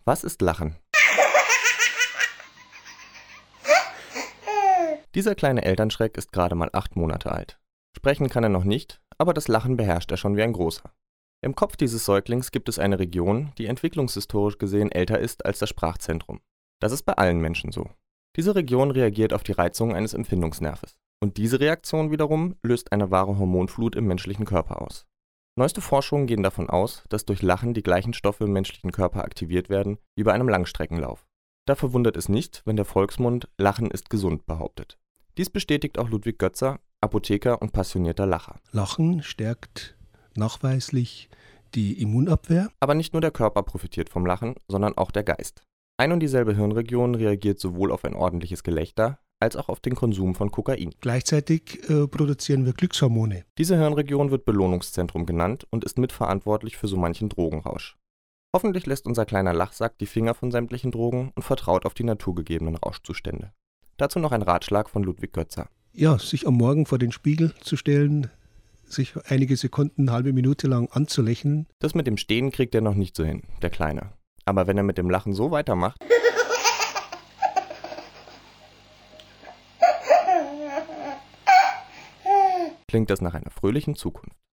Was ist Lachen? Dieser kleine Elternschreck ist gerade mal 8 Monate alt. Sprechen kann er noch nicht, aber das Lachen beherrscht er schon wie ein Großer. Im Kopf dieses Säuglings gibt es eine Region, die entwicklungshistorisch gesehen älter ist als das Sprachzentrum. Das ist bei allen Menschen so. Diese Region reagiert auf die Reizung eines Empfindungsnerves. Und diese Reaktion wiederum löst eine wahre Hormonflut im menschlichen Körper aus. Neueste Forschungen gehen davon aus, dass durch Lachen die gleichen Stoffe im menschlichen Körper aktiviert werden wie bei einem Langstreckenlauf. Da verwundert es nicht, wenn der Volksmund Lachen ist gesund behauptet. Dies bestätigt auch Ludwig Götzer, Apotheker und passionierter Lacher. Lachen stärkt nachweislich die Immunabwehr. Aber nicht nur der Körper profitiert vom Lachen, sondern auch der Geist. Ein und dieselbe Hirnregion reagiert sowohl auf ein ordentliches Gelächter als auch auf den Konsum von Kokain. Gleichzeitig produzieren wir Glückshormone. Diese Hirnregion wird Belohnungszentrum genannt und ist mitverantwortlich für so manchen Drogenrausch. Hoffentlich lässt unser kleiner Lachsack die Finger von sämtlichen Drogen und vertraut auf die naturgegebenen Rauschzustände. Dazu noch ein Ratschlag von Ludwig Götzer. Ja, sich am Morgen vor den Spiegel zu stellen, sich einige Sekunden, eine halbe Minute lang anzulächeln. Das mit dem Stehen kriegt er noch nicht so hin, der Kleine. Aber wenn er mit dem Lachen so weitermacht, klingt das nach einer fröhlichen Zukunft.